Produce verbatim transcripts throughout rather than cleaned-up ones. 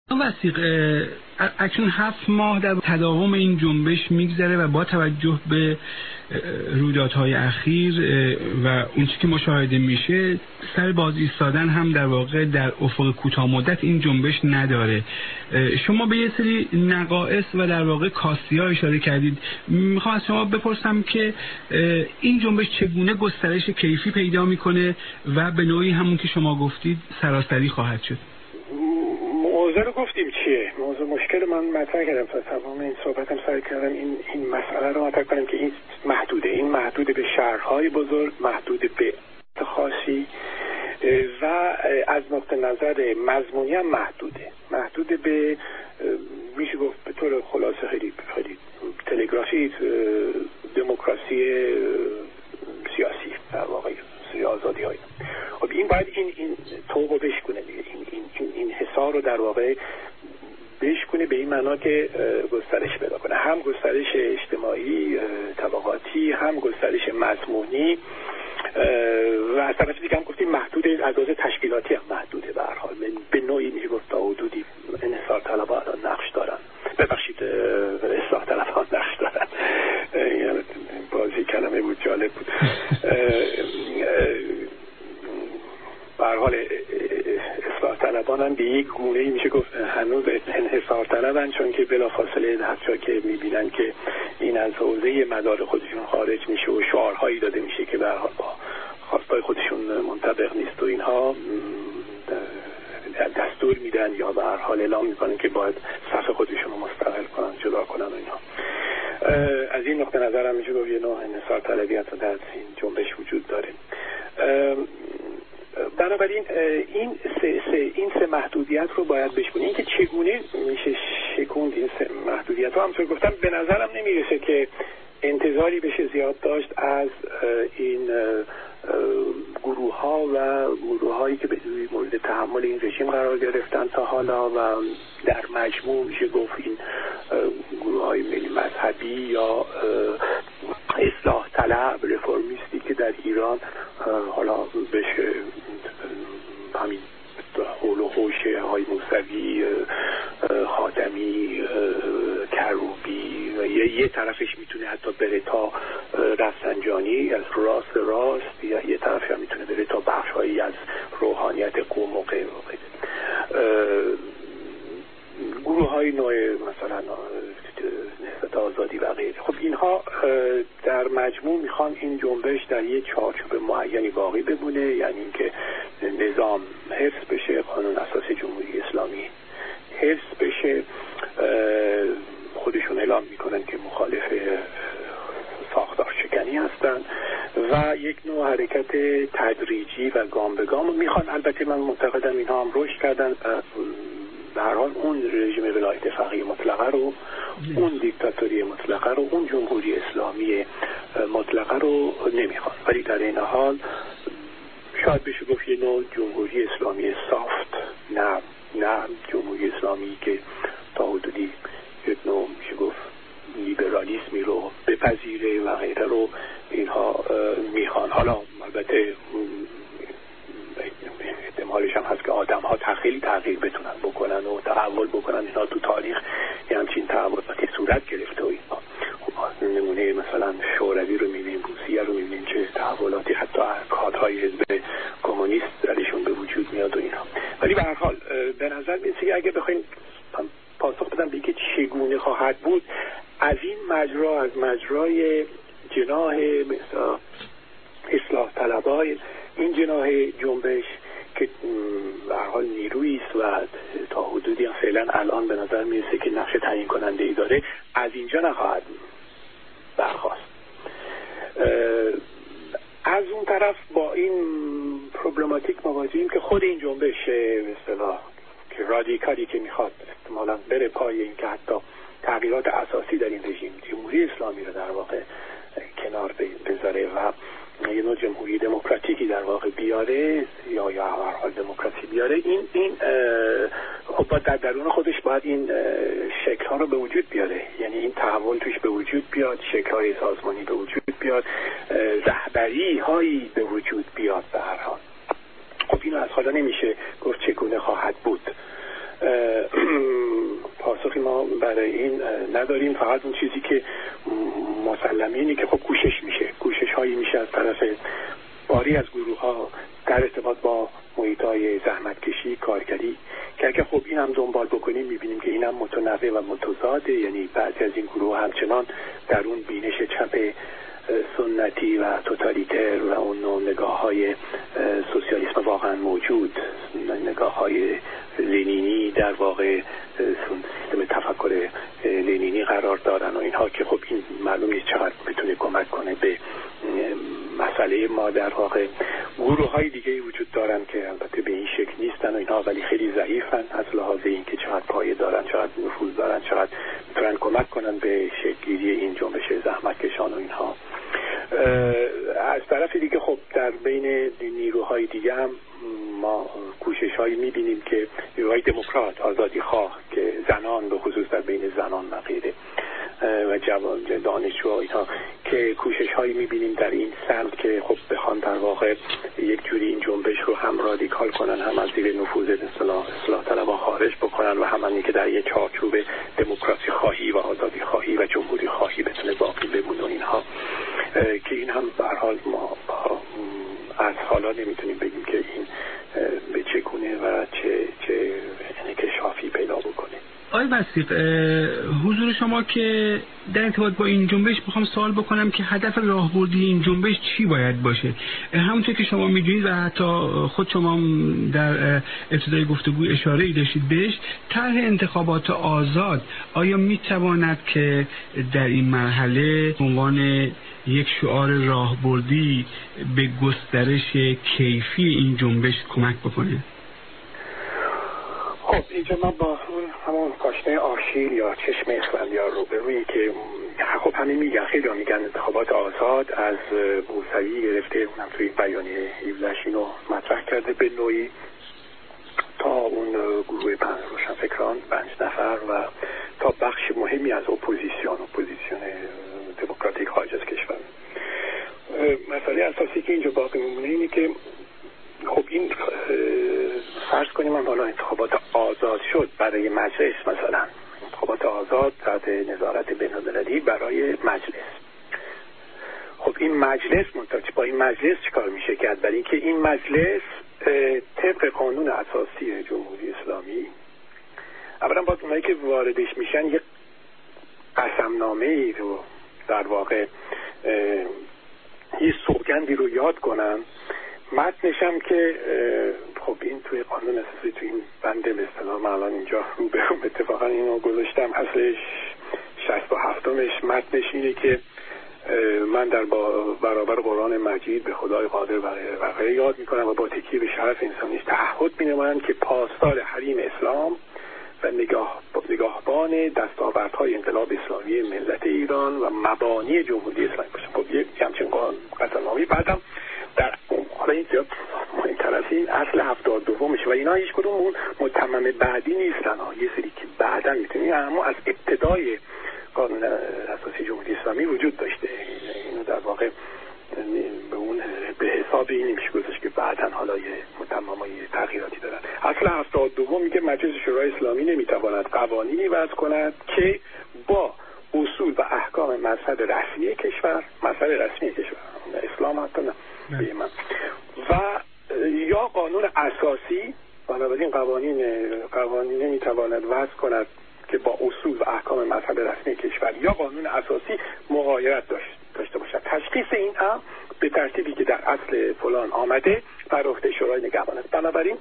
وثیق اکنون هفت ماه در تداوم این جنبش میگذره و با توجه به رویدادهای اخیر و اون چیزی که مشاهده میشه سر باز ایستادن هم در واقع در افق کوتاه مدت این جنبش نداره. شما به یه سری نقائص و در واقع کاستی‌ها اشاره کردید. میخوام از شما بپرسم که این جنبش چگونه گسترش کیفی پیدا میکنه و به نوعی همون که شما گفتید سراسری خواهد شد؟ موضوع رو گفتیم چیه؟ موضوع مشکل من مطرح کردم تا تمام این صحبتم سعی کردم این این مسئله رو مطرح کنم که این محدوده این محدود به شهرهای بزرگ، محدود به خاصی و از نقطه نظر مضمونی هم محدوده محدود به میشه گفت به طور خلاصه خیلی خیلی تلگرافی دموکراسی سیاسی در واقع آزادی های. خب این باید این این توقع بشکنه این این این این حصار رو در واقع بشکنه به این معنا که گسترش پیدا کنه، هم گسترش اجتماعی طبقاتی، هم گسترش مضمونی و از طرف دیگه هم گفتیم محدود از لحاظ تشکیلاتی هم محدوده. به هر حال به نوعی میشه گفت تا حدودی انحصار طلبها نقش دارن، ببخشید اصلاح طلبها نقش دارن. بازی کلمه بود، جالب بود. به هر حال اصلاح طلبان هم به یک گونه میشه گفت هنوز انحصار طلبن، چون که بلافاصله هرچا که میبینن که این از حوزه مدار خودشون خارج میشه و شعارهایی داده میشه که به هر حال با خواستای خودشون منطبق نیست و اینها دستور میدن یا به هر حال اعلام میکنن که باید صف خودشون رو مستقل کنن، جدا کنن و اینها. از این نقطه نظر هم میشه گفت یه نوع انحصار طلبی حتی در این جنبش وجود داره. بنابراین این سه, سه این سه محدودیت رو باید بشکنیم. این که چگونه میشه شکوند این سه محدودیت رو همونطور گفتم به نظرم نمیرسه که انتظاری بشه زیاد داشت از این گروه ها و گروه هایی که به مورد تحمل این رژیم قرار گرفتن تا حالا و در مجموع میشه گفت این گروه های ملی مذهبی یا اصلاح طلب رفرمیستی که در ایران حالا بشه همین حول و حوش های موسوی، خاتمی، کروبی و یه, یه طرفش میتونه حتی بره تا رفسنجانی از راست راست یا یه طرفش هم میتونه بره تا بخش هایی از روحانیت قوم و غیره و غیره. گروه های نوع مثلا نهضت آزادی و غیره. خب اینها در مجموع میخوان این جنبش در یک چارچوب معینی باقی بمونه، یعنی اینکه نظام حفظ بشه، قانون اساسی جمهوری اسلامی حفظ بشه. خودشون اعلام میکنن که مخالف ساختار شکنی هستن و یک نوع حرکت تدریجی و گام به گام میخوان. البته من معتقدم اینها هم رشد کردن، به هر حال اون رژیم ولایت فقیه مطلقه رو، اون دیکتاتوری مطلقه رو، اون جمهوری اسلامی مطلقه رو نمیخوان، ولی در این حال شاید بشه گفت یه نوع جمهوری اسلامی سافت، نه نه جمهوری اسلامی که تا حدودی یک نوع میشه گفت لیبرالیسمی رو بپذیره و غیره رو اینها میخوان. حالا البته احتمالش هم هست که آدم ها خیلی تغییر بتونن بکنن و تحول بکنن. اینا تو تاریخ یه همچین تحولاتی صورت گرفته و اینا. خب نمونه مثلا شوروی رو میبینیم، روسیه رو میبینیم چه تحولاتی حتی کادرهای حزب کمونیست درشون به وجود میاد و اینا. ولی به هر حال به نظر میاد که اگه بخوایم پاسخ بدم به اینکه چگونه خواهد بود، از این مجرا، از مجرای جناح مثلا اصلاح طلبای این جناح جنبش که به هر حال نیرویی است و تا حدودی هم فعلا الان به نظر میرسه که نقش تعیین کننده ای داره، از اینجا نخواهد برخاست. از اون طرف با این پروبلماتیک مواجهیم که خود این جنبش به اصطلاح که رادیکالی که میخواد احتمالاً بره پای این که حتی تغییرات اساسی در این رژیم جمهوری اسلامی رو در واقع کنار بذاره و یه نوع جمهوری دموکراتیکی در واقع بیاره یا یا هر حال دموکراسی بیاره، این این خب در درون خودش باید این شکل ها رو به وجود بیاره، یعنی این تحول توش به وجود بیاد، شکل های سازمانی به وجود بیاد، رهبری هایی به وجود بیاد. به هر حال خب اینو از حالا نمیشه گفت چگونه خواهد بود. ما برای این نداریم. فقط اون چیزی که مسلمه اینه که خب کوشش میشه کوشش هایی میشه از طرف باری از گروه ها در ارتباط با محیط های زحمت کشی کارگری که اگه خب این هم دنبال بکنیم میبینیم که این هم متنوع و متضاده. یعنی بعضی از این گروه همچنان در اون بینش چپ سنتی و توتالیتر و اون نوع نگاه های سوسیالیسم واقعا موجود، نگاه های لنینی در واقع سیستم تفکر لنینی قرار دارن و اینها که خب این معلوم نیست چقدر بتونه کمک کنه به مسئله ما. در واقع گروه های دیگه وجود دارن که البته به این شکل نیستن و اینها ولی خیلی ضعیفن از لحاظ این که چقدر پایه دارن، چقدر نفوذ دارن، چقدر میتونن کمک کنن به شکل‌گیری این جنبش زحمتکشان و اینها. از طرف دیگه خب در بین نیروهای دیگه هم ما کوشش هایی میبینیم که نیروهای دموکرات، آزادی خواه که زنان به خصوص در بین زنان و غیره و جوان دانشجو اینها که کوشش هایی میبینیم در این سمت که خب بخوان در واقع یک جوری این جنبش رو هم رادیکال کنن، هم از زیر نفوذ اصلاح اصلاح طلبها خارج بکنن و هم اینکه در یک چارچوب دموکراسی خواهی و آزادی خواهی و جمهوری خواهی بتونه باقی بمونه اینها که این هم به هر حال ما از حالا نمیتونیم بگیم که این به چگونه و چه چه انکشافی پیدا بکنه. آقای وصیف، حضور شما که در ارتباط با این جنبش میخوام سوال بکنم که هدف راهبردی این جنبش چی باید باشه؟ همونطور که شما میدونید و حتی خود شما در ابتدای گفتگو اشاره‌ای داشتید بهش، طرح انتخابات آزاد آیا میتواند که در این مرحله عنوان یک شعار راهبردی به گسترش کیفی این جنبش کمک بکنه؟ خب اینجا من با همون پاشنه آشیل یا چشم اسفندیار رو به روی که خب همین میگن، خیلی ها میگن انتخابات آزاد از موسوی گرفته، اونم توی بیانیه هفدهش اینو مطرح کرده به نوعی تا اون گروه پنج روشنفکران پنج نفر و تا بخش مهمی از اپوزیسیون اپوزیسیون دموکراتیک خارج از کشور. مسئله اساسی که اینجا باقی میمونه اینه که خب این فرض کنیم من حالا انتخابات آزاد شد برای مجلس، مثلا انتخابات آزاد تحت نظارت بین‌المللی برای مجلس. خب این مجلس منتج با این مجلس چیکار میشه کرد؟ برای اینکه این مجلس طبق قانون اساسی جمهوری اسلامی اولا باید اونایی که واردش میشن یک قسمنامه ای رو در واقع یه سوگندی رو یاد کنن، متنش هم که خب این توی قانون اساسی توی این بنده به اصطلاح من الان اینجا رو به رو اتفاقا اینو گذاشتم اصلش شصت و هفتمش متنش اینه که من در برابر قرآن مجید به خدای قادر و غیره یاد میکنم و با تکیه به شرف انسانیش تعهد مینمایم که پاسدار حریم اسلام و نگاه نگاهبان دستاوردهای انقلاب اسلامی ملت ایران و مبانی جمهوری اسلامی باشم. خب یه همچین قسمنامه‌ای بعدم در حالا این زیاد مهمتر از این اصل هفتاد دومش و اینا هیچ کدوم اون متمم بعدی نیستن ها، یه سری که بعدا میتونی اما از ابتدای قانون اساسی جمهوری اسلامی وجود داشته. اینو در واقع به اون به حساب این نمیشه گذاشت که بعدا حالا یه متممای تغییراتی دارن. اصل هفتاد دوم میگه مجلس شورای اسلامی نمیتواند قوانینی وضع کند که با اصول و احکام مذهب رسمی کشور مذهب رسمی کشور اسلام حتی نه بیمن و یا قانون اساسی، بنابراین قوانین قوانین نمیتواند وضع کند که با اصول و احکام مذهب رسمی کشور یا قانون اساسی مغایرت داشت داشته باشد. تشخیص این هم به ترتیبی که در اصل فلان آمده بر عهده شورای نگهبان است. بنابراین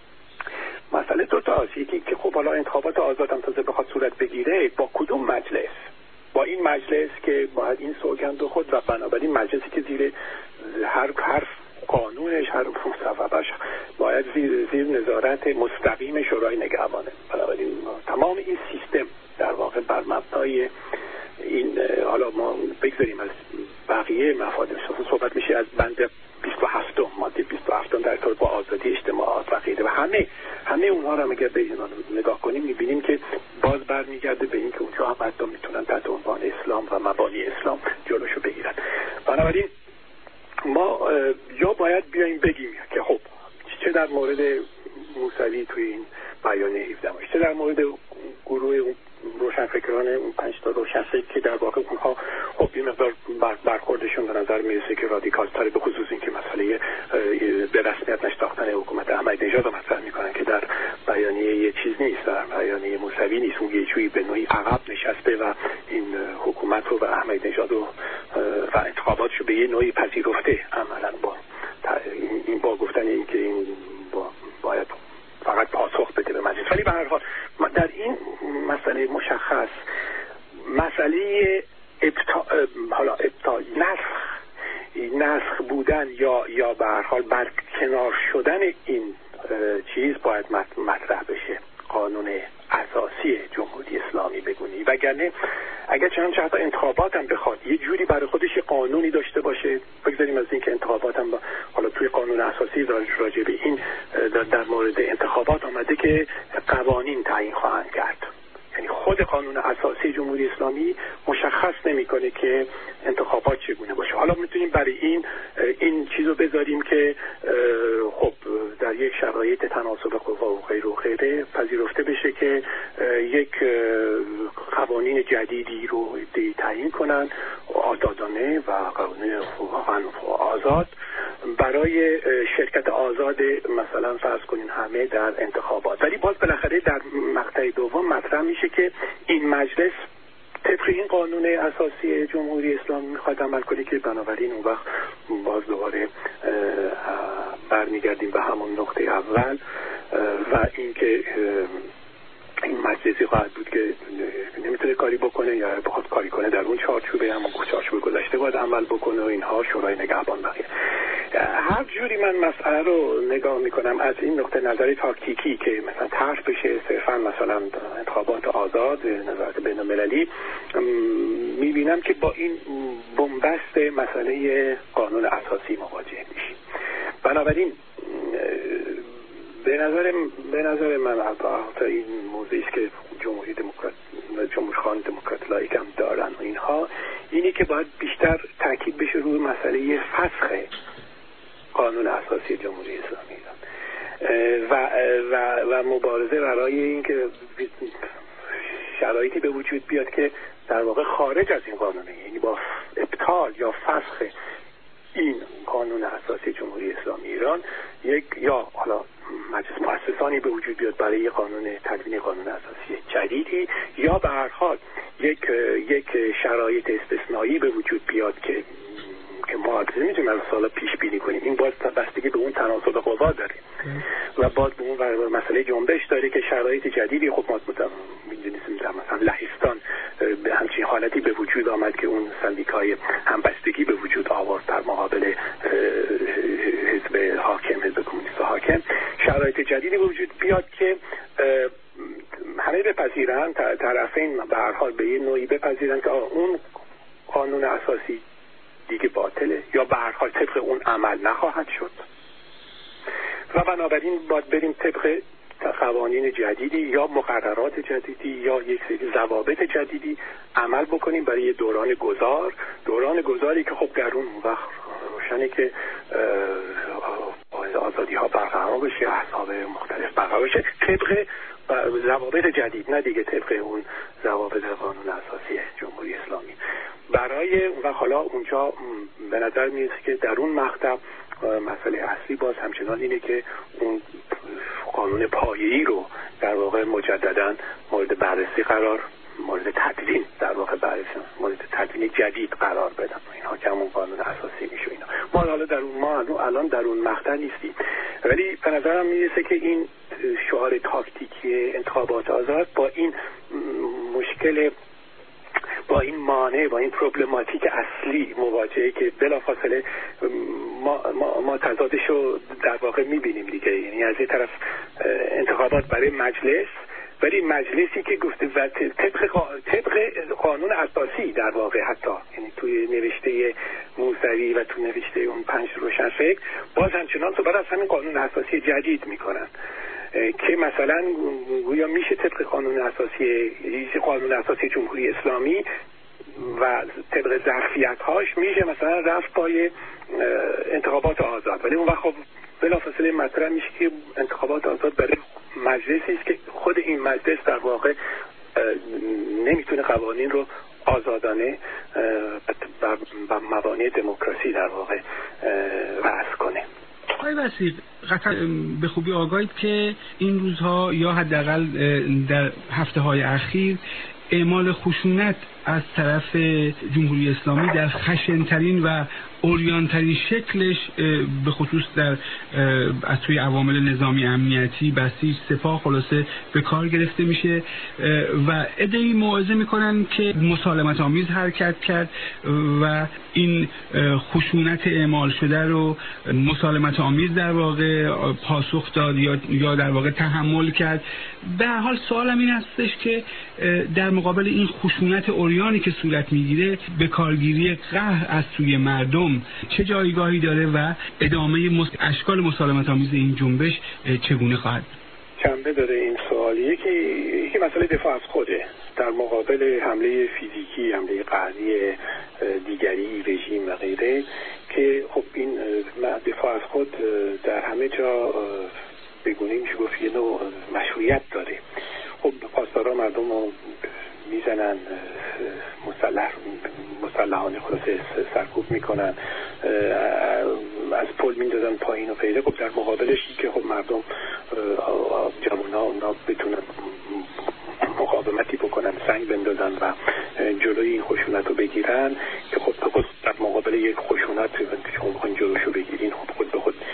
مسئله دو تا است، یکی که خب حالا انتخابات آزاد هم تازه بخواد صورت بگیره با کدوم مجلس؟ با این مجلس که باید این سوگند خود و بنابراین مجلسی که زیر هر حرف قانونش هر مصوبش باید زیر, زیر نظارت مستقیم شورای نگهبانه. بنابراین تمام این سیستم در واقع بر مبنای این، حالا ما بگذاریم از بقیه مفاهیم صحبت میشه از بند بیست و هفت ماده بیست و هفت در ارتباط با آزادی اجتماعات و غیره و همه همه اونها رو اگر به نگاه کنیم میبینیم که باز برمیگرده به این که اونجا هم حتی میتونن تحت عنوان اسلام و مبانی اسلام جلوشو بگیرن. بنابراین ما یا باید بیایم بگیم که خب چه در مورد موسوی توی این بیانیه هفدهم چه در مورد گروه روشنفکران اون پنج تا روشنفکر که در واقع اونها خب یه مقدار برخوردشون به نظر میرسه که رادیکال تره، به خصوص این که مسئله به رسمیت نشناختن حکومت احمدی نژاد رو مطرح میکنن که در بیانیه یه چیز نیست، در بیانیه موسوی نیست، اون یه جوری به نوعی عقب نشسته و این حکومت رو و احمدی نژاد و انتخاباتش رو به یه نوعی پذیرفته. عملا با این با گفتن این که این با باید فقط پاسخ بده به مجلس. ولی به هر حال در این مسئله مشخص مسئله ابتا... حالا ابتا... نسخ نسخ بودن یا یا به هر حال برکنار شدن این چیز باید مطرح بشه. قانون اساسی جمهوری اسلامی بگونی، وگرنه اگر چنانچه حتی انتخابات هم بخواد یه جوری برای خودش قانونی داشته باشه، بگذاریم از این که انتخابات هم با حالا توی قانون اساسی راجع به این در مورد انتخابات آمده که قوانین تعیین خواهند کرد، یعنی خود قانون اساسی جمهوری اسلامی مشخص نمیکنه که انتخابات چگونه باشه. حالا میتونیم برای این این چیزو بذاریم که خب در یک شرایط تناسب قوا و غیر و غیره پذیرفته بشه که یک قوانین جدیدی رو تعیین کنن آزادانه و قانون آزاد برای شرکت آزاد مثلا فرض کنین همه در انتخابات. ولی باز بالاخره در مقطع دوم مطرح میشه که این مجلس طبق این قانون اساسی جمهوری اسلامی میخواد عمل کنه که بنابراین اون وقت باز دوباره برمیگردیم به همون نقطه اول و اینکه این مجلسی خواهد بود که نمیتونه کاری بکنه یا بخواد کاری کنه در اون چارچوبه همون چارچوب گذشته باید عمل بکنه و اینها شورای نگهبان بقیه. هر جوری من مسئله رو نگاه میکنم از این نقطه نظری تاکتیکی که مثلا طرح بشه صرفا مثلا انتخابات آزاد نظارت بین المللی، میبینم که با این بنبست مسئله قانون اساسی مواجه میشیم. بنابراین به نظر به نظر من البته این موضوعی است که جمهوری دموکرات جمهوری خواهان دموکرات لایک هم دارن و اینها اینی که باید بیشتر تاکید بشه روی مسئله فسخ قانون اساسی جمهوری اسلامی و و و مبارزه برای اینکه شرایطی به وجود بیاد که در واقع خارج از این قانونه، یعنی با ابطال یا فسخ این قانون اساسی جمهوری اسلامی ایران یک یا حالا مجلس مؤسسانی به وجود بیاد برای قانون تدوین قانون اساسی جدیدی، یا به هر حال یک یک شرایط استثنایی به وجود بیاد که که ما نمیتونیم از سالا پیش بینی کنیم. این باز بستگی به اون تناسب قوا داره و باز به اون مسئله جنبش داره که شرایط جدیدی خب ما میدونیم مثلا لهستان به همچین حالتی به وجود آمد که اون سندیکای همبستگی به وجود آورد در مقابل حزب حاکم، حزب کمونیست حاکم. شرایط جدیدی به وجود بیاد که همه بپذیرن، طرفین به هر حال به یه نوعی بپذیرن که اون قانون اساسی دیگه باطله یا به هر حال طبق اون عمل نخواهد شد و بنابراین باید بریم طبق قوانین جدیدی یا مقررات جدیدی یا یک سری ضوابط جدیدی عمل بکنیم برای دوران گذار دوران گذاری که خب در اون وقت روشنه که آزادی ها برقرار بشه، احزاب مختلف برقرار بشه طبق ضوابط جدید، نه دیگه طبق اون ضوابط قانون اساسی جمهوری اسلامی. برای و حالا اونجا به نظر میاد که در اون مقطع مسئله اصلی باز همچنان اینه که اون قانون پایه‌ای رو در واقع مجددا مورد بررسی قرار مورد تدوین در واقع بررسی مورد تدوین جدید قرار بدن. اینها که همون قانون اساسی میشه. اینا ما حالا در اون ما الان در اون مقطع نیستیم، ولی به نظرم میرسه که این شعار تاکتیکی انتخابات آزاد با این مشکل با این مانع با این پروبلماتیک اصلی مواجهه که بلافاصله ما ما, ما تضادشو در واقع میبینیم دیگه. یعنی از این طرف انتخابات برای مجلس، ولی مجلسی که گفته و طبق طبق قانون اساسی در واقع حتی یعنی توی نوشته موسوی و تو نوشته اون پنج روشنفکر باز همچنان صحبت از همین قانون اساسی جدید میکنن که مثلا گویا میشه طبق قانون اساسی قانون اساسی جمهوری اسلامی و طبق ظرفیت‌هاش میشه مثلا رفت پای انتخابات آزاد، ولی اون وقت خب بلافاصله مطرح میشه که انتخابات آزاد برای مجلسی است که خود این مجلس در واقع قوانین رو آزادانه و موانع دموکراسی در واقع وضع کنه. آقای وثیق، قطعا به خوبی آگاهید که این روزها یا حداقل در هفته‌های اخیر اعمال خشونت از طرف جمهوری اسلامی در خشن‌ترین و عریان‌ترین شکلش به خصوص در از توی عوامل نظامی امنیتی بسیج سپاه خلاصه به کار گرفته میشه و عده‌ای موعظه میکنن که مسالمت آمیز حرکت کرد و این خشونت اعمال شده رو مسالمت آمیز در واقع پاسخ داد یا یا در واقع تحمل کرد. به هر حال سوالم این هستش که در مقابل این خشونت عریانی که صورت میگیره به کارگیری قهر از سوی مردم چه جایگاهی داره و ادامه مس... اشکال مسالمت آمیز این جنبش چگونه خواهد؟ جنبه داره این سوال. یکی یکی مسئله دفاع از خوده در مقابل حمله فیزیکی، حمله قهری دیگری، رژیم و غیره، که خب این دفاع از خود در همه جا بگونه میشه گفت یه نوع مشروعیت داره. خب پاسدارا مردم رو میزنن، مسلح مسلحانه خلاصه سرکوب میکنن، از پل میندازن پایین و غیره. خب در مقابلش که خب مردم جوونا اونا بتونن مقاومتی بکنن، سنگ بندازن و جلوی این خشونت رو بگیرن، که خب خود در مقابل یک خشونت شما میخواین جلوشو بگیرین، خب خود به خود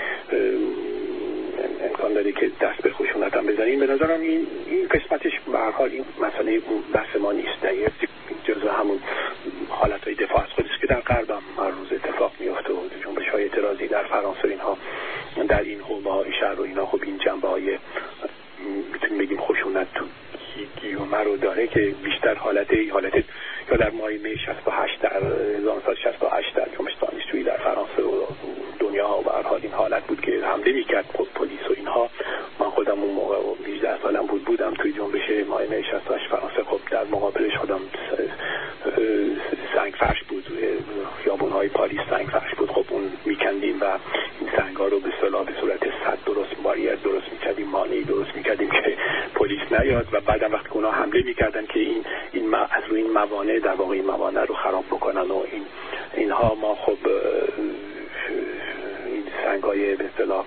امکان داره که دست به خشونت هم بزنین. به نظرم این این قسمتش به هر حال این مسئله بحث ما نیست، در جزء همون حالتهای دفاع از خودی است که در غرب هم هر روز اتفاق میفته و جنبش‌های اعتراضی در فرانسه اینها در این حومه‌های شهر و اینا خب این جنبه‌های میتونیم بگیم خشونت تو گیومه رو داره که بیشتر حالت حالت یا در ماه می شصت و هشت در هزار و نهصد و شصت و هشت در جنبش دانشجویی در فرانسه و دنیا و به هر حال این حالت بود که حمله میکرد خب پلیس و اینها. من خودم اون موقع هجده سالم بود بودم توی جنبش ماه می شصت و هشت فرانسه. خب در مقابلش خودم سنگ فرش بود، خیابون‌های پاریس سنگ فرش بود. خب اون میکندیم و این سنگ‌ها رو به اصطلاح به صورت صد درست باریر درست میکردیم، مانعی درست میکردیم که پلیس نیاد و بعدم وقتی اونا حمله میکردن که این این از روی این موانع در واقع این موانع رو خراب بکنن و این اینها ما خب این سنگ‌های به اصطلاح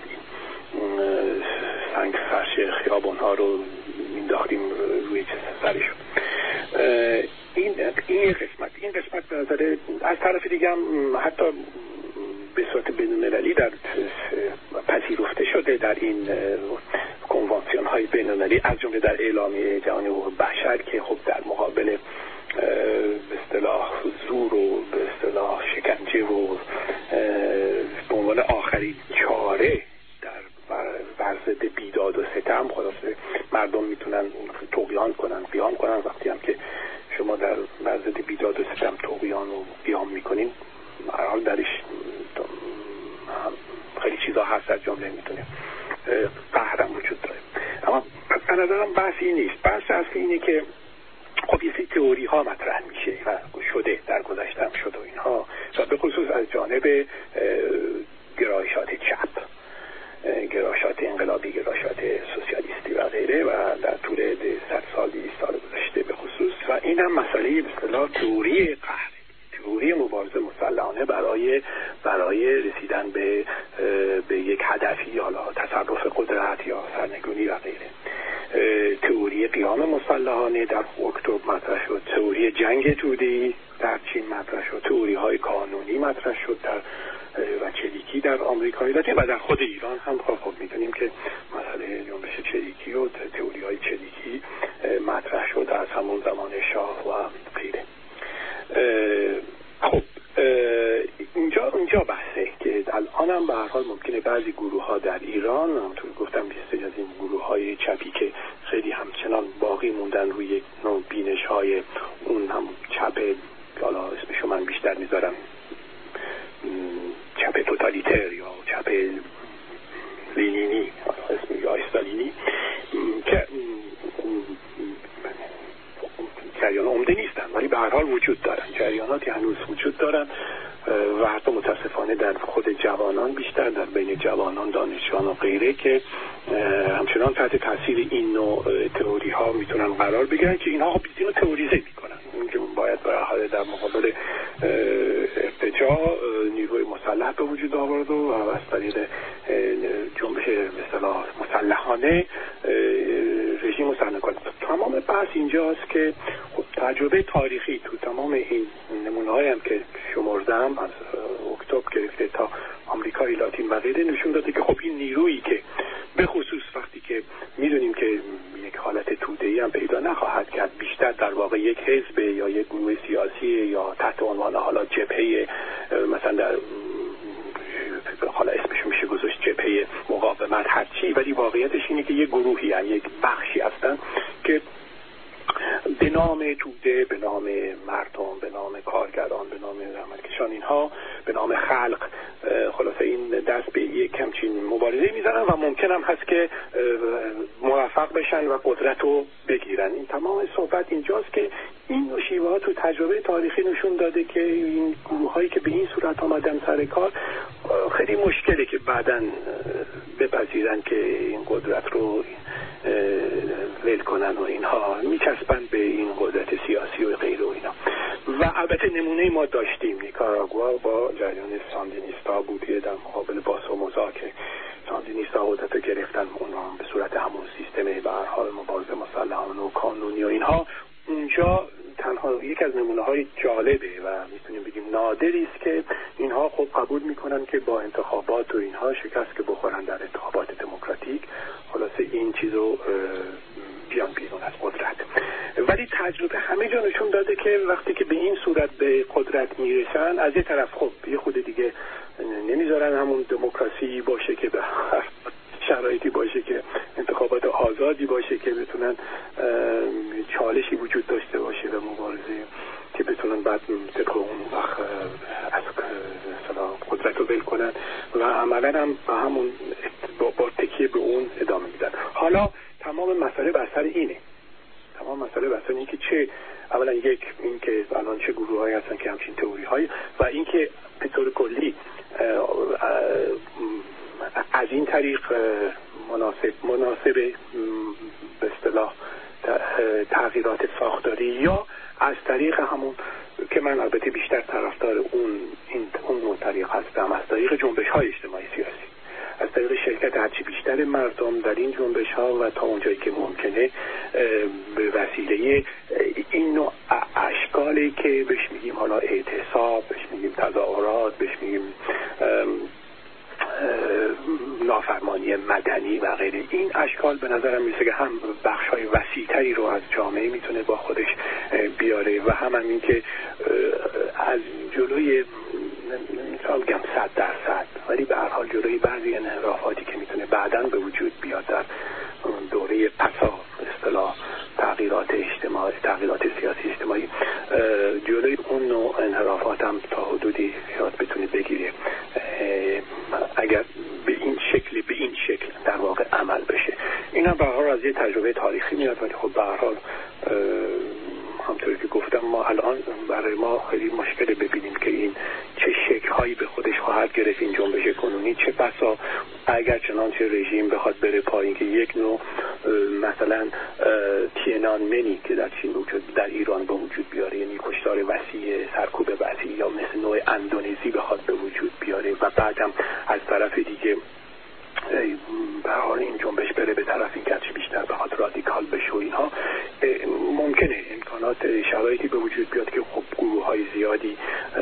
سنگ فرش خیابون‌ها رو مینداختیم روی سرشون. این این قسمت این قسمت به نظر از طرف دیگه هم حتی به صورت بین‌المللی در پذیرفته شده در این کنوانسیون های بین‌المللی، از جمله در اعلامیه جهانی حقوق بشر، که خب در مقابل به اصطلاح زور و به اصطلاح شکنجه و به عنوان آخرین چاره در ورزد بیداد و ستم خلاصه مردم میتونن طغیان کنن، قیام کنن. وقتی هم که شما در ورزد بیداد و ستم طغیان و قیام میکنین، هر حال درش خیلی چیزا هست، از جمله میتونه قهرم وجود داره. اما به نظرم بحث این نیست. بحث اصلی اینه که خب یه سری تئوری ها مطرح میشه و شده در گذشته هم شده و اینها، و به خصوص از جانب گرایشات چپ، گرایشات انقلابی، گرایشات سوسیالیستی و غیره، و در طول صد سال دویست سال گذشته به خصوص. و این هم مسئله به اصطلاح تئوری قهر، تئوری مبارزه مسلحانه برای برای رسیدن به به یک هدفی، حالا تصرف قدرت یا سرنگونی و غیره. تئوری قیام مسلحانه در اکتبر مطرح شد، تئوری جنگ توده‌ای در چین مطرح شد، تئوری های قانونی مطرح شد در و چریکی در آمریکای لاتین و در خود ایران هم. خب می‌دونیم که مسئله جنبش چریکی و تئوری های چریکی مطرح شد از همون زمان شاه و غیره. خب اینجا اونجا بحثه که الان هم به هر حال ممکنه بعضی گروه ها در ایران، همونطور گفتم لیست از این گروه های چپی که خیلی همچنان باقی موندن روی یک نوع بینش های اون هم چپ، حالا اسمشو من بیشتر میذارم چپ توتالیتر یا چپ لینینی، اسم یا استالینی، که جریان عمده نیستن ولی به هر حال وجود دارن، جریاناتی هنوز وجود دارن و حتی متاسفانه در خود جوانان بیشتر، در بین جوانان، دانشجویان و غیره، که همچنان تحت تاثیر این نوع تئوری ها میتونن قرار بگیرن که اینها خب اینو تئوریزه میکنن. در مقابل ارتجاع نیروی مسلح به وجود آورد و از طریق جنبش به اصطلاح مسلحانه رژیم رو سرنگون کنه. تمام بحث اینجاست که تجربه تاریخی تو تمام این نمونه‌هایی هم که شمردم از اکتبر گرفته تا آمریکای لاتین و غیره نشون داده که خب این نیرویی که به خصوص وقتی که میدونیم که یک حالت توده‌ای هم پیدا نخواهد کرد، بیشتر در واقع یک حزب یا یک گروه سیاسی یا تحت عنوان حالا جبهه مثلا در حالا اسمش میشه گذاشت جبهه مقاومت هرچی، ولی واقعیتش اینه که یک گروهی یعنی یک بخشی هستن که به نام توده، به نام مردم، به نام کارگران، به نام زحمتکشان، اینها به نام خلق خلاصه این دست به یک همچین مبارزه میزنن و ممکن هم هست که موفق بشن و قدرت رو بگیرن. این تمام صحبت اینجاست که این شیوه ها تو تجربه تاریخی نشون داده که این گروه هایی که به این صورت آمدن سر کار خیلی مشکله که بعداً بپذیرن که این قدرت رو ول کنن و اینها میچسبن به این قدرت سیاسی و غیره و اینا. و البته نمونه ما داشتیم، نیکاراگوآ با جریان ساندینیستا بودیه در مقابل باسوموزا که ساندینیستا قدرت رو گرفتن، اونها به صورت همون سیستم به هر حال مبارزه مسلحانه و قانونی و اینها. اونجا تنها یک از نمونه های جالبه و میتونیم بگیم نادری است که اینها خب قبول میکنن که با انتخابات و اینها شکست که بخورن در انتخابات دموکراتیک، خلاصه این چیزو بیان بیرون از قدرت. ولی تجربه همه جا نشون داده که وقتی که به این صورت به قدرت میرسن، از یه طرف خب یه خود دیگه نمیذارن همون دموکراسی باشه که به شرایطی باشه که انتخابات آزادی باشه که بتونن چالشی وجود داشته باشه و مبارزه که بتونن بعد طبق اون وقت از قدرت رو ول کنن و عملا هم به همون با, با تکیه به اون ادامه میدن. حالا تمام مسئله بر سر اینه تمام مسئله بر سر اینه که چه اولا یک این که الان چه گروه هایی هستن که همچین تئوری هایی و این که به طور کلی از این طریق مناسب مناسب به اصطلاح تغییرات ساختاری یا از طریق همون که من البته بیشتر طرفدار اون این اون نوع طریق هستم، از طریق جنبش های اجتماعی سیاسی، از طریق شرکت هرچی بیشتر مردم در این جنبش ها و تا اونجایی که ممکنه به وسیله این نوع اشکالی که بهش میگیم حالا اعتصاب، بهش میگیم تظاهرات، بهش میگیم نافرمانی مدنی و غیره، این اشکال به نظرم میسه که هم بخش‌های وسیع‌تری رو از جامعه میتونه با خودش بیاره و هم همین که از جلوی نمیتونم بگم صد درصد ولی به هر حال جلوی بعضی انحرافاتی که میتونه بعداً به وجود بیاد در دوره پسا اصطلاح تغییرات اجتماعی تغییرات سیاسی اجتماعی، جلوی اون نوع انحرافات هم تا حدودی یاد بتونه بگیره اگر به این شکل به این شکل در واقع عمل بشه. این هم به هر حال از یه تجربه تاریخی میاد ولی خب به هر حال همونطوری که گفتم ما الان برای ما خیلی مشکل ببینیم که این چه شکل‌هایی به خودش خواهد گرفت این جنبش کنونی، چه بسا اگر چنانچه رژیم بخواد بره پایین که یک نوع مثلا تینان منی که در چین وجود در ایران به وجود بیاره، یعنی کشتار وسیع، سرکوب وسیع یا مثل نوع اندونزی بخواد به وجود بیاره و بعدم از طرف دیگه به حال این جنبش بره به طرف این گرچه بیشتر بخواد رادیکال بشه و اینها، ممکنه امکانات شرایطی به وجود بیاد که خب گروه های زیادی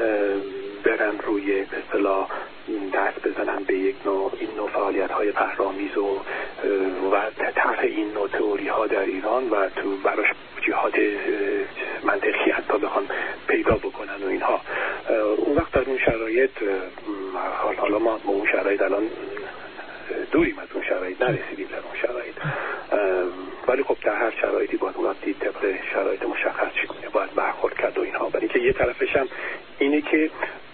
برن روی به اصطلاح دست بزنن به یک نوع این نوع فعالیت های قهرآمیز و و طرح این نوع تئوری ها در ایران و تو براش جهات منطقی حتی بخوان پیدا بکنن و اینها. اون وقت در اون شرایط حال حالا ما با اون شرایط الان دوریم از اون شرایط، نرسیدیم در اون شرایط، ولی خب در هر شرایطی باید باید دید طبق شرایط مشخص چگونه باید برخورد کرد و اینها. ولی که یه طرفش هم اینه که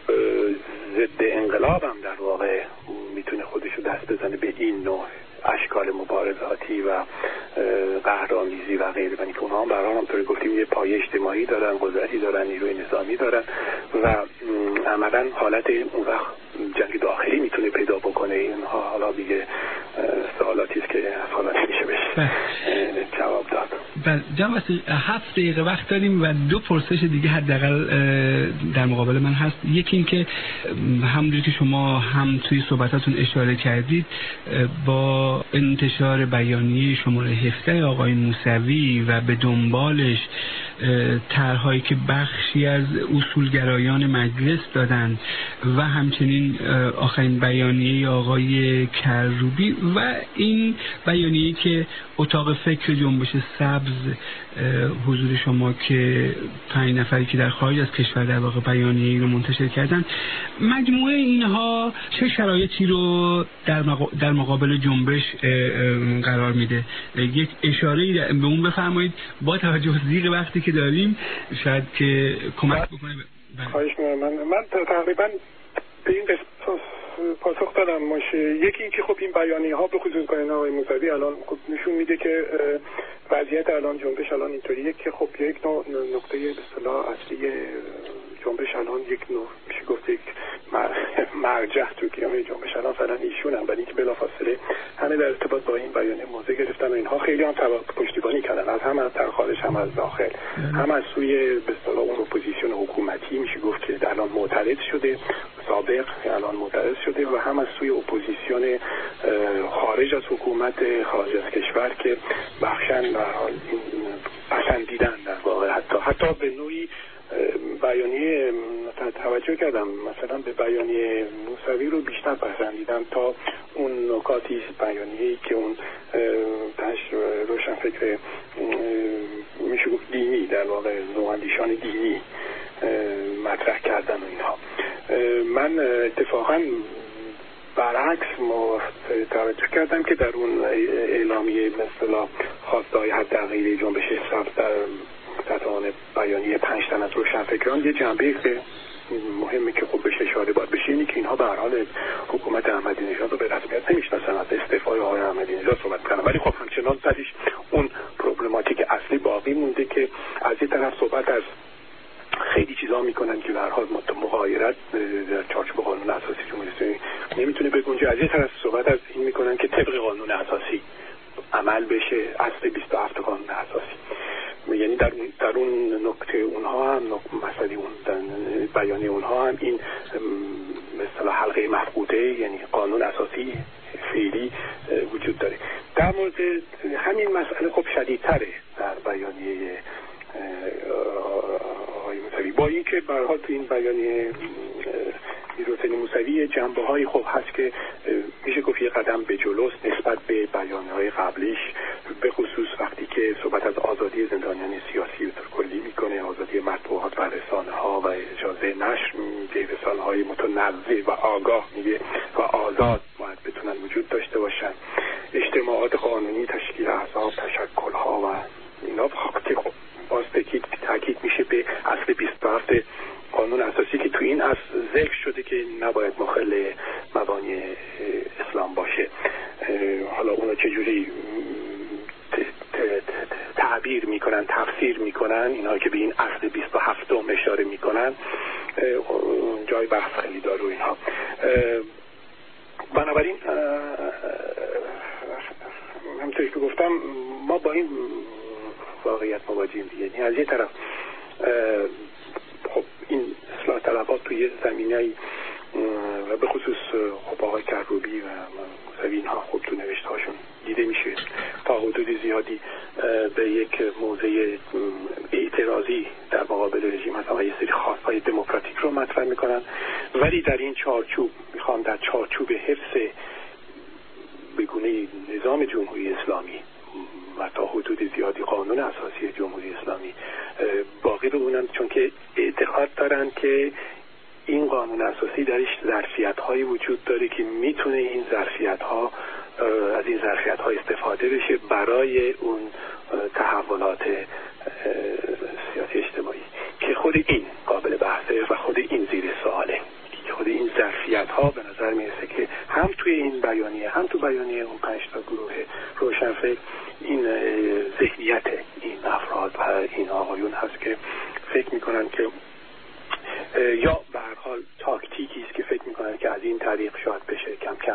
ضد انقلاب هم در واقع میتونه خودشو دست بزنه به این نوع اشکال مبارزاتی و قهرآمیزی و غیره، ولی که اونها هم برای همطوری گفتیم یه پایه اجتماعی دارن، قدرتی دارن، نیروی نظامی دارن و عملا حالت اون وقت جنگ داخلی میتونه پیدا بکنه. اینها حالا دیگه سوالاتی است که از حالا میشه بهش جواب داد. بله جناب وسیقی، هفت دقیقه وقت داریم و دو پرسش دیگه حداقل در مقابل من هست. یکی این که همونجوری که شما هم توی صحبتاتون اشاره کردید، با انتشار بیانیه شماره هفده آقای موسوی و به دنبالش طرح‌هایی که بخشی از اصولگرایان مجلس دادن و همچنین آخرین بیانیه آقای کروبی و این بیانیه که اتاق فکر جنبش سبز حضور شما که پنج نفری که در خارج از کشور در واقع بیانیه رو منتشر کردن، مجموعه اینها چه شرایطی رو در, مقا... در مقابل جنبش قرار میده؟ یک اشاره‌ای به اون بفرمایید با توجه به ضیق وقتی که داریم، شاید که کمک بکنه. خواهش می‌کنم. من من تقریبا به این قسمت پاسخ دادم. باشه یکی این که خب این بیانیه ها به خصوص بیانیه آقای موسوی الان خب نشون میده که وضعیت الان جنبش الان اینطوریه که خب یک نوع نقطه به اصطلاح اصلی جنبش الان یک نوع میشه گفت یک مرجع تو قیام جنبش الان فعلا ایشونن، ولی اینکه بلافاصله همه در ارتباط با این بیانیه موضع گرفتن و اینها خیلی هم پشتیبانی کردن، از هم از در خارج هم از داخل، هم از سوی به اصطلاح اون اپوزیسیون حکومتی میشه گفت که الان معترض شده، سابق الان معترض شده، و هم از سوی اپوزیسیون خارج از حکومت خارج از کشور که بخشن و پسندیدن در واقع، حتی حتی به نوعی بیانیه توجه کردم مثلا به بیانیه موسوی رو بیشتر پسندیدن تا اون نکاتی بیانیه‌ای که اون تاش روشن فکر میشه گفت دینی در واقع نواندیشان دینی مطرح کردن و اینها. من اتفاقا برعکس ما توجه کردم که در اون اعلامیه مثلا خواستای حد اقیلی جنبش سبز در تطان بیانیه پنج تن از روشنفکران یه جنبه که مهمه که خب بهش اشاره باید بشه اینه که اینها به هر حال حکومت احمدی نژاد رو به رسمیت نمیشناسن، از استعفای آقای احمدی نژاد صحبت کنن، ولی خب همچنان سرش اون پروبلماتیک اصلی باقی مونده که از این طرف صحبت از خیلی چیزا میکنن که به هر حال مغایرت در چارچوب قانون اساسی جمهوری اسلامی نمیتونه بگنجه، از این طرف صحبت از این میکنن که طبق قانون اساسی عمل بشه، اصل بیست و هفت قانون اساسی. یعنی در در اون نکته اونها هم مسئله اون بیانیه اونها هم این مثلا حلقه مفقوده یعنی قانون اساسی فعلی وجود داره. در مورد همین مسئله خب شدیدتره در بیانیه آقای موسوی، با این که به هر حال تو این بیانیه میرحسین موسوی جنبه‌های خوب هست که میشه گفت یه قدم به جلوست نسبت به بیانیه‌های قبلیش، به خصوص وقتی که صحبت از آزادی زندانیان سیاسی به طور کلی میکنه، آزادی مطبوعات و رسانه‌ها و اجازه نشر میگه، رسانه‌های متنوع و آگاه میگه و آزاد باید بتونن وجود داشته باشن، اجتماعات قانونی، تشکیل احزاب، تشکل‌ها و اینا که خب باز تاکید میشه به اصل بیست و هفت قانون اساسی که تو این اصل ذکر شده که نباید مخل مبانی اسلام باشه. حالا اونا چجوری تعبیر میکنن، تفسیر میکنن، اینا که به این اصل بیست و هفت ام اشاره میکنن جای بحث خیلی داره و اینها. بنابراین همونطوری که گفتم ما با این واقعیت مواجهیم دیگه. یعنی از یه طرف خب این اصلاح طلبات توی زمینه‌ای و به خصوص خب آقای کروبی و موسوی اینها خب تو نوشته هاشون دیده میشه تا حدود زیادی به یک موضع اعتراضی در مقابل رژیم هستن و یه سری خواست‌های دموکراتیک رو مطرح میکنن، ولی در این چارچوب میخوام در چارچوب حفظ بگونه نظام جمهوری اسلامی و تا حدود زیادی قانون اساسی جمهوری اسلامی باقی بمونن، چون که اعتقاد دارن که این قانون اساسی درش ظرفیت‌هایی وجود داره که میتونه این ظرفیت‌ها از این ظرفیت‌ها استفاده بشه برای اون تحولات سیاسی اجتماعی که خود این قابل بحثه و خود این زیر سواله. خود این ظرفیت‌ها به نظر میرسه که هم توی این بیانیه هم تو بیانیه اون پنج تا گروه روشنفکر این ذهنیت این افراد و این آقایون هست که فکر میکنن که یا به هر حال تاکتیکی است که فکر میکنن که از این طریق شاید بشه کم کم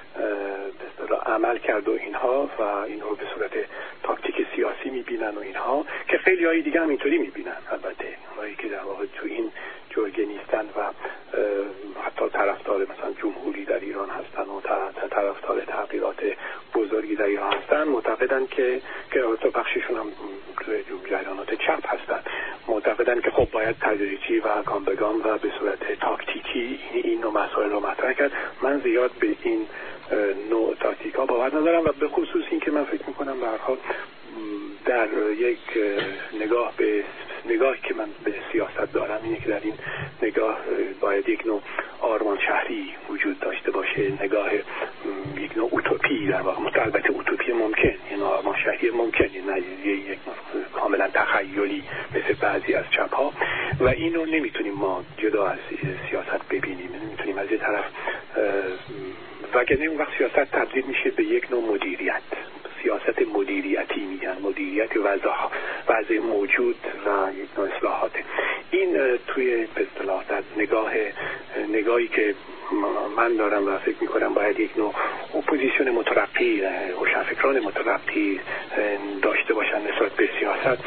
به اصطلاح عمل کرد و اینها و این رو به صورت تاکتیک سیاسی میبینن و اینها که خیلی های دیگه هم اینطوری میبینن. البته اونایی که در واقع تو این جرگه نیستن و حتی طرفدار مثلا جمهوری در ایران هستن و طرفدار تغییرات بزرگی در ایران هستن معتقدن که که تو بخششون هم توی جریانات چپ هستن معتقدن که خب باید تدریجی و گام به گام و به صورت تاکتیکی این نوع مسائل رو مطرح کرد. من زیاد به این نوع تاکتیک ها باور ندارم و به خصوص این که من فکر میکنم به هر حال در یک نگاه به نگاهی که من به سیاست دارم اینه که در این نگاه باید یک نوع آرمان شهری وجود داشته باشه، نگاه یک نوع اوتوپی در واقع، البته اوتوپی ممکن، یعنی آرمان شهری ممکن، نه یک کاملا تخیلی مثل بعضی از چپ ها و اینو نمیتونیم ما جدا از سیاست ببینیم، نمیتونیم از یه طرف وگرنه اون وقت سیاست تبدیل میشه به یک نوع مدیریت، سیاست مدیریتی میگن، مدیریت وضع وضع موجود و یک نوع اصلاحات. این توی به اصطلاح در نگاه نگاهی که من دارم و فکر میکنم باید یک نوع اپوزیسیون مترقی، روشنفکران مترقی داشته باشن نسبت به سیاست.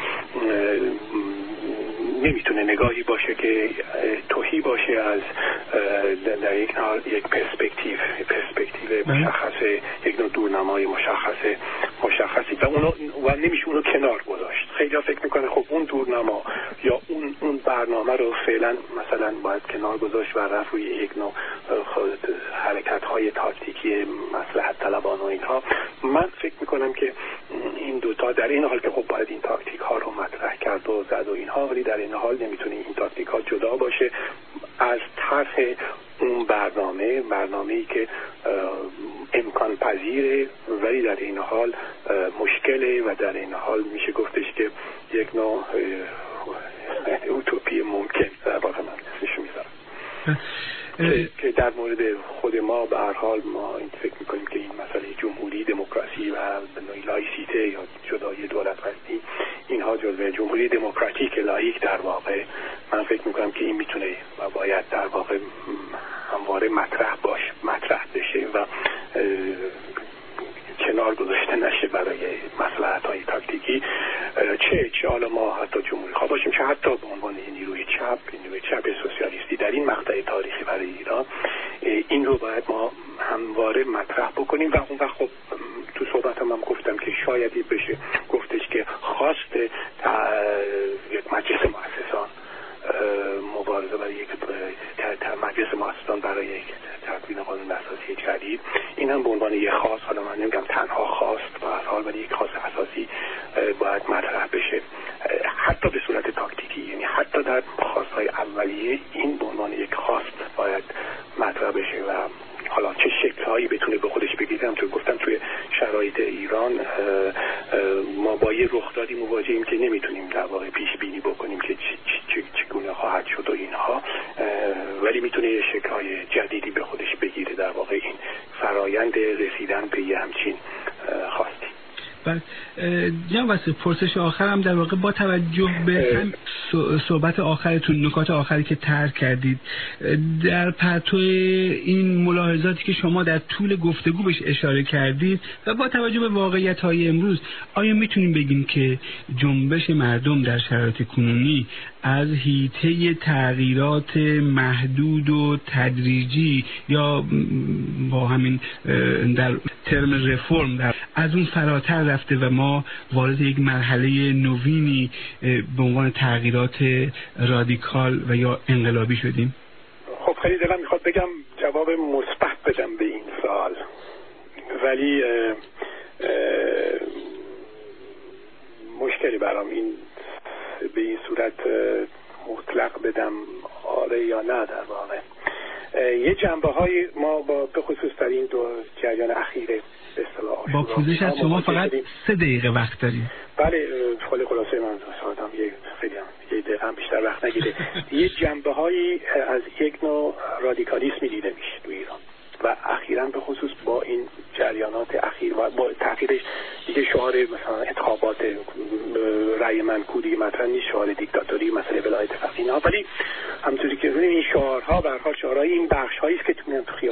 نمیتونه نگاهی باشه که توهی باشه از در یک حال یک پرسپکتیو پرسپکتیو مشخص، یک نوع دورنمای مشخص مشخصی و اونو و نمیشه اونو کنار گذاشت. خیلی ها فکر میکنه خب اون دورنما یا اون اون برنامه رو فعلا مثلا باید کنار گذاشت و رفت روی یک نوع حرکت های تاکتیکی مصلحت طلبانه و اینها. من فکر میکنم که این دوتا در این حال که خب باید این تاکتیک ها رو مطرح کرد و زد و اینها، ولی در این حال نمیتونه این تاکتیک ها جدا باشه از طرح اون برنامه برنامه‌ای که امکان پذیره ولی در این حال مشکله و در این حال میشه گفتش که یک نوع اوتوپی ممکن در واقع من اسمشو میذارم که, که در مورد خود ما به هر حال ما این فکر میکنیم که این مسئله جمهوری دموکراسی و لایسیته یا جدایی دولت وزنی اینها جزء جمهوری دموکراتیک لایک در واقع من فکر میکنم که این میتونه و باید در واقع همواره مطرح باش مطرح بشه و کنار گذاشته نشه برای مصلحت های تاکتیکی، چه چه حالا ما حتی جمهوری خواه باشیم چه حتی به عنوان نیروی چپ نیروی چپ سوسیالیستی در این مقطع تاریخی برای ایران این رو باید ما همواره مطرح بکنیم و اون وقت خب تو صحبتم هم گفتم که شاید بشه گفتش که خواست یک مجلس مؤسسان مبارزه برای یک مجلس مؤسسان برای یک تدوین قانون اساسی جدید، این هم به عنوان یک خواست، حالا من نمیگم تنها خواست و از حال ولی یک خواست اساسی باید مطرح بشه حتی به صورت تاکتیکی، یعنی حتی در خواستهای اولیه این به عنوان یک خواست باید مطرح بشه و حالا چه شکل‌هایی بتونه به خودش بگیره. هم تو گفتم توی شرایط ایران ما با یه رخدادی مواجهیم که نمیتونیم در واقع پیش بینی بکنیم که چگونه خواهد شد و اینها، ولی میتونه یه شکل‌های جدیدی به خودش بگیره در واقع این فرایند رسیدن به یه همچین خواستی. بله جناب وصیح، پرسش آخرم در واقع با توجه به هم صحبت آخرتون، نکات آخری که طرح کردید، در پرتو این ملاحظاتی که شما در طول گفتگو بهش اشاره کردید و با توجه به واقعیت‌های امروز، آیا میتونیم بگیم که جنبش مردم در شرایط کنونی از حیطه تغییرات محدود و تدریجی یا با همین در ترم رفرم در از اون فراتر رفته و ما وارد یک مرحله نوینی به عنوان تغییرات رادیکال و یا انقلابی شدیم؟ خب خیلی دلم میخواد بگم جواب مثبت بدم به این سوال، ولی اه اه مشکلی برام این به این صورت مطلق بدم آره یا نه. در واقع یه جنبه های ما با به خصوص در این دو جریان اخیر به اصطلاح با پوزش از شما فقط سه دقیقه وقت داریم. بله خیلی خلاصه من شاید هم یه خیلی هم یه دقیقه هم بیشتر وقت نگیره. یه جنبه هایی از یک نوع رادیکالیسمی دیده میشه تو ایران و اخیراً به خصوص با این جریانات اخیر و با تغییرش دیگه شعار مثلا انتخابات رأی منکودی مطرح نیست، شعار دیکتاتوری مسئله ولایت فقیه ها، ولی همونطوری که این شعارها به هر حال شعارهای این بخش هایی است که تو میان تو خیابون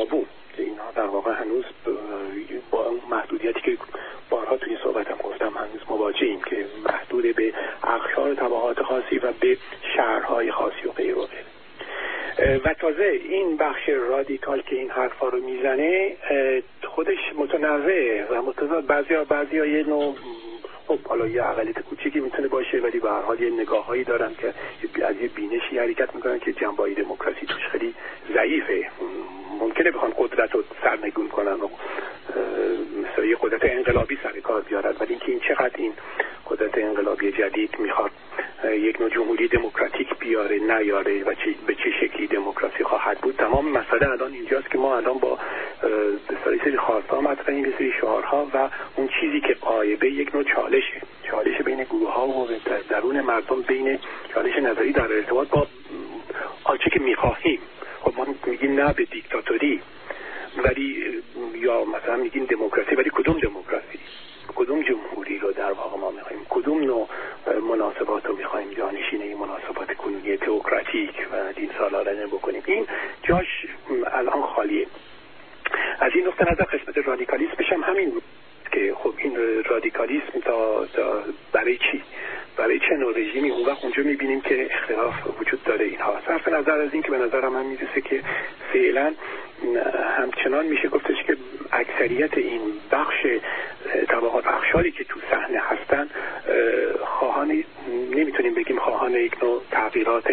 که اینها در واقع هنوز با محدودیتی که بارها توی صحبتم گفتم هنوز مواجهیم که محدود به اقشار طبقات خاصی و به شهرهای خاصی و غیره و غیره. و تازه این بخش رادیکال که این حرفا رو میزنه خودش متنوع و متضاد. بعضیا بعضیا یه نوع خب حالا یه اقلیت کوچیکی میتونه باشه ولی به هر حال یه نگاهایی دارن که از یه بینشی حرکت میکنن که جنبه‌های دموکراسی توش خیلی ضعیفه. ممکنه بخوان قدرت رو سرنگون کنن و مثلا یه قدرت انقلابی سر کار بیارن، ولی اینکه این چقدر این قدرت انقلابی جدید میخواد یک نوع جمهوری دموکراتیک بیاره نیاره و چه به چه شکلی دموکراسی خواهد بود، تمام مسئله الان اینجاست که ما الان با سری سری خواست‌ها مطرحیم، یه سری شعارها و اون چیزی که غایبه یک نوع چالشه چالش بین گروه‌ها و درون مردم، بین چالش نظری در ارتباط با آنچه که می‌خواهیم. خب ما میگیم نه به دیکتاتوری، ولی یا مثلا میگیم دموکراسی، ولی کدوم دموکراسی؟ کدوم جمهوری رو در واقع ما میخوایم؟ کدوم نوع مناسبات رو میخوایم جانشین این مناسبات کنونی تئوکراتیک و دین سالارانه بکنیم؟ این جاش الان خالیه. از این نقطه نظر قسمت رادیکالیسمش هم همین بود که خب این رادیکالیسم تا, تا برای چی؟ برای چه نوع رژیمی؟ اون وقت اونجا میبینیم که اختلاف وجود داره. اینها صرف نظر از این که به نظرم هم میرسه که فعلا همچنان میشه گفتش که اکثریت این بخش طبقات اقشاری که تو صحنه هستن خواهان، نمیتونیم بگیم خواهان یک نوع تغییرات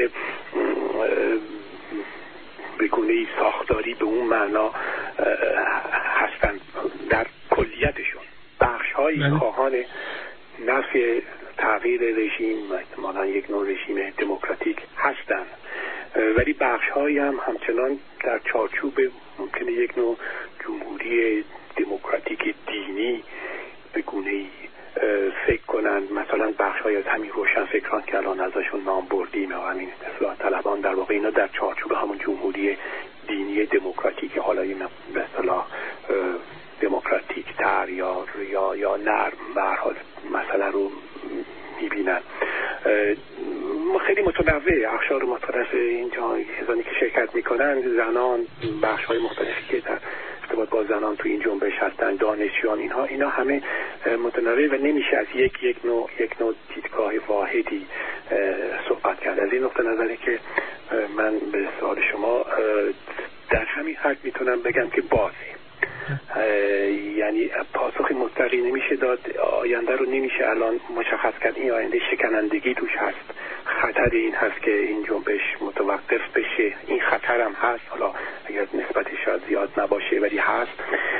به گونه‌ای ساختاری به اون معنا هستن در کلیتشون. بخش‌هایی خواهان نفی تغییر رژیم و احتمالاً یک نوع رژیم دموکراتیک هستن، ولی بخش‌هایی هم همچنان در چارچوب ممکنه یک نوع جمهوری دموکراتیک دینی به گونه‌ای فکر کنند. مثلا بخش‌های از همین روشنفکران که الان ازشون نام بردیم و همین اصلاح طلبان، در واقع اینا در چارچوب همون جمهوری دینی دموکراتیک، حالا این به اصطلاح دموکراتیک تر یا یا یا نرم به هر حال مسئله رو میبینن. خیلی متنوع اقشار مختلف اینجا کسانی که شرکت میکنن، زنان، بخش‌های مختلفی که در ارتباط با زنان تو این جنبش هستن، دانشجویان، اینها اینا همه متنوع و نمیشه از یک یک نوع یک نوع دیدگاه واحدی صحبت کرد. از این نقطه نظری که من به سوال شما در همین حد میتونم بگم که بازی یعنی پاسخی مطلقی نمیشه داد. آینده رو نمیشه الان مشخص کرد. این آینده شکنندگی توش هست. خطر این هست که این جنبش متوقف بشه. این خطر هم هست، حالا اگر نسبتش شاید زیاد نباشه ولی هست.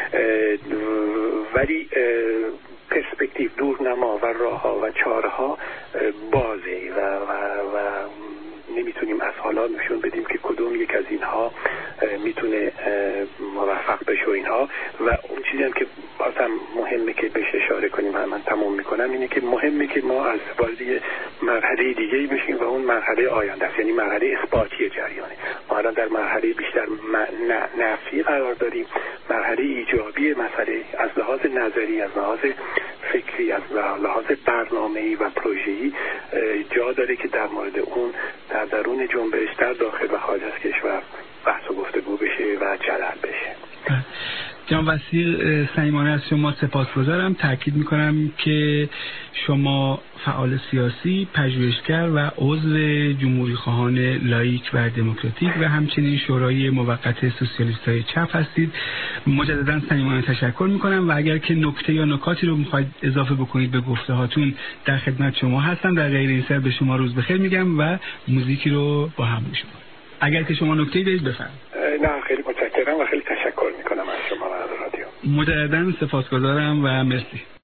ولی پرسپکتیو، دورنما و راه‌ها و چاره‌ها بازه و, و, و نمیتونیم از حالا نشون بدیم که کدوم یک از اینها میتونه موفق بشه و اینها. و اون چیزی هم که بازم مهمه که بهش اشاره کنیم و من تمام میکنم اینه که مهمه که ما از وارد مرحله دیگه‌ای بشیم و اون مرحله آینده است، یعنی مرحله اثباتی جریانه. ما الان در مرحله بیشتر نفی قرار داریم. مرحله ایجابی مسئله از لحاظ نظری، از لحاظ فکری، از لحاظ برنامه‌ای و پروژه‌ای جا داره که در مورد اون در درون جنبش در داخل و خارج از کشور بحث و گفتگو بشه و جلب بشه. جناب وثیق صمیمانه از شما سپاسگزارم. تاکید میکنم که شما فعال سیاسی، پژوهشگر و عضو جمهوری خواهان لاییک و دموکراتیک و همچنین شورای موقت سوسیالیست‌های چپ هستید. مجددا صمیمانه تشکر میکنم و اگر که نکته یا نکاتی رو میخواید اضافه بکنید به گفته هاتون در خدمت شما هستم. در غیر این صورت به شما روز بخیر میگم و موزیکی رو با هم میشم. اگر که شما نکته‌ای دارید بفرمایید. نه خیلی متشکرم و خیلی تشکر میکنم از شما و از رادیو. مجددا سپاسگزارم و مرسی.